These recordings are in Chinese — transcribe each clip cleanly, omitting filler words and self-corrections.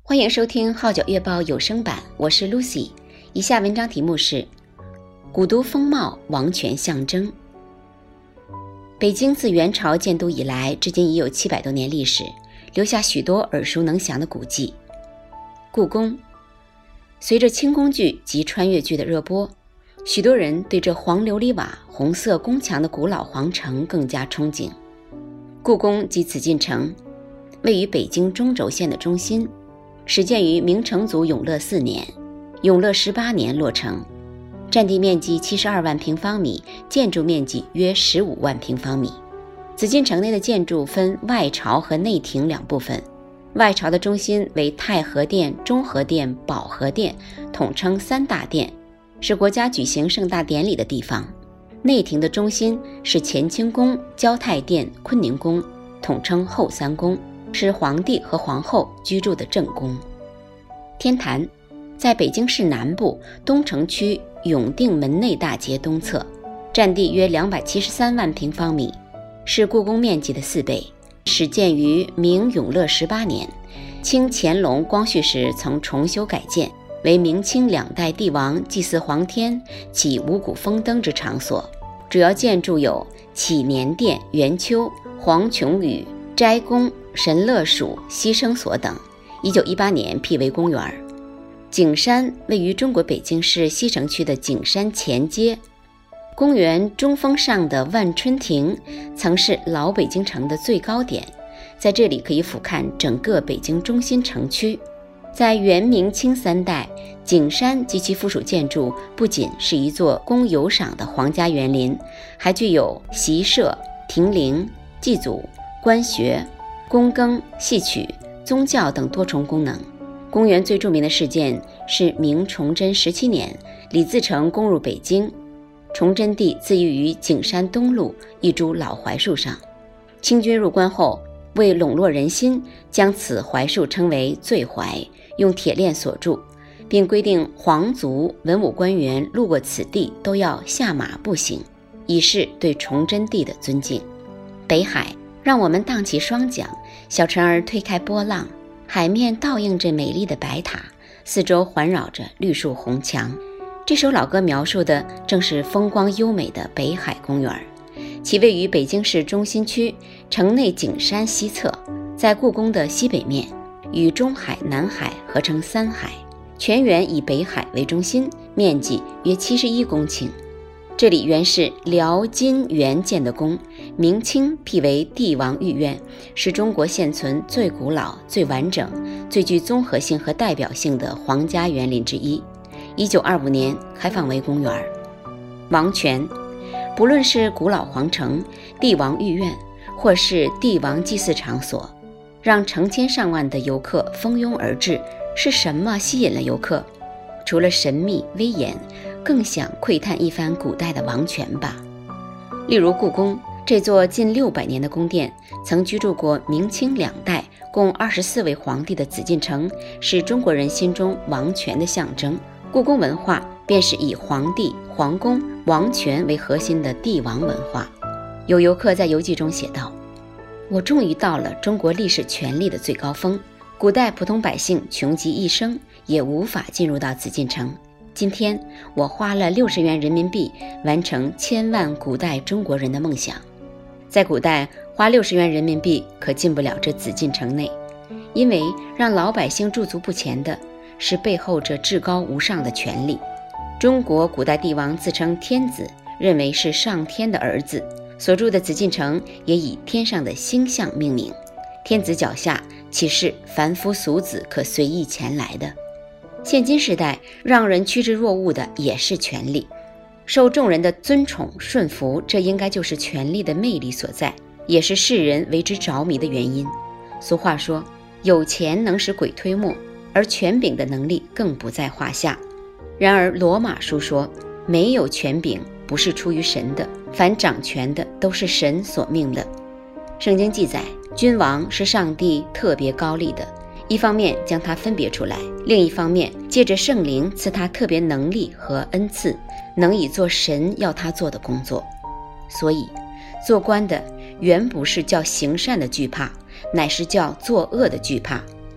欢迎收听《号角月报》有声版，我是 Lucy。以下文章题目是古都风貌，王权象征。北京自元朝建都以来，至今已有700多年历史，留下许多耳熟能详的古迹。故宫，随着清宫剧及穿越剧的热播，许多人对这黄琉璃瓦、红色宫墙的古老皇城更加憧憬。故宫即紫禁城，位于北京中轴线的中心，始建于明成祖永乐4年，永乐18年落成，占地面积72万平方米，建筑面积约15万平方米。紫禁城内的建筑分外朝和内廷两部分，外朝的中心为太和殿、中和殿、保和殿，统称3大殿，是国家举行盛大典礼的地方。内廷的中心是乾清宫、交泰殿、坤宁宫，统称后3宫，是皇帝和皇后居住的正宫。天坛在北京市南部东城区永定门内大街东侧，占地约273万平方米，是故宫面积的4倍，始建于明永乐18年，清乾隆、光绪时曾重修改建，为明清2代帝王祭祀皇天、起五谷丰登之场所。主要建筑有启年殿、元丘、黄琼宇、斋宫、神乐署、牺牲所等，1918年辟为公园。景山位于中国北京市西城区的景山前街，公园中峰上的万春亭曾是老北京城的最高点，在这里可以俯瞰整个北京中心城区。在元明清3代，景山及其附属建筑不仅是一座供游赏的皇家园林，还具有习社、亭陵、祭祖、官学、躬耕、戏曲、宗教等多重功能。公园最著名的事件是明崇祯17年，李自成攻入北京，崇祯帝自缢于景山东路一株老槐树上。清军入关后，为笼络人心，将此槐树称为醉槐，用铁链锁住，并规定皇族、文武官员路过此地都要下马步行，以示对崇祯帝的尊敬。北海让我们荡起双桨，小船儿推开波浪，海面倒映着美丽的白塔，四周环绕着绿树红墙。这首老歌描述的正是风光优美的北海公园，其位于北京市中心区城内景山西侧，在故宫的西北面，与中海、南海合成3海，全园以北海为中心，面积约71公顷。这里原是辽金元建的宫，明清辟为帝王御苑，是中国现存最古老、最完整、最具综合性和代表性的皇家园林之一。1925年开放为公园。王权，不论是古老皇城、帝王御苑，或是帝王祭祀场所，让成千上万的游客蜂拥而至，是什么吸引了游客？除了神秘威严，更想窥探一番古代的王权吧。例如故宫，这座近600年的宫殿，曾居住过明清2代共24位皇帝的紫禁城，是中国人心中王权的象征。故宫文化便是以皇帝、皇宫、王权为核心的帝王文化。有游客在游记中写道：我终于到了中国历史权力的最高峰，古代普通百姓穷极一生也无法进入到紫禁城。今天我花了60元人民币，完成千万古代中国人的梦想。在古代，花60元人民币可进不了这紫禁城内，因为让老百姓驻足不前的是背后这至高无上的权力。中国古代帝王自称天子，认为是上天的儿子，所住的紫禁城也以天上的星象命名。天子脚下岂是凡夫俗子可随意前来的？现今时代，让人趋之若鹜的也是权力，受众人的尊崇顺服，这应该就是权力的魅力所在，也是世人为之着迷的原因。俗话说，有钱能使鬼推磨，而权柄的能力更不在话下。然而罗马书说，没有权柄不是出于神的，凡掌权的都是神所命的。圣经记载，君王是上帝特别高立的，一方面将他分别出来，另一方面借着圣灵赐他特别能力和恩赐，能以做神要他做的工作。所以做官的原不是叫行善的惧怕，乃是叫作恶的惧怕，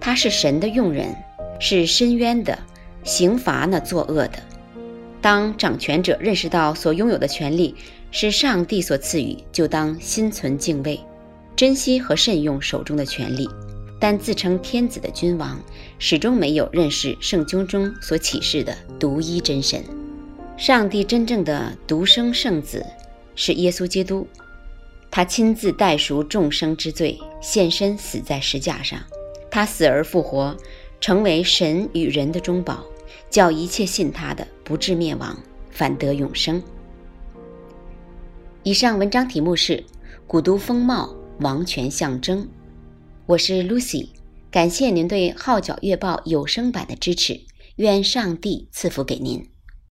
他是神的用人，是伸冤的，刑罚那作恶的。当掌权者认识到所拥有的权利是上帝所赐予，就当心存敬畏，珍惜和慎用手中的权利。但自称天子的君王始终没有认识圣经中所启示的独一真神。上帝真正的独生圣子是耶稣基督，他亲自代赎众生之罪，献身死在石架上。他死而复活，成为神与人的中保，叫一切信他的不至灭亡，反得永生。以上文章题目是古都风貌，王权象征。我是 Lucy， 感谢您对号角月报有声版的支持，愿上帝赐福给您。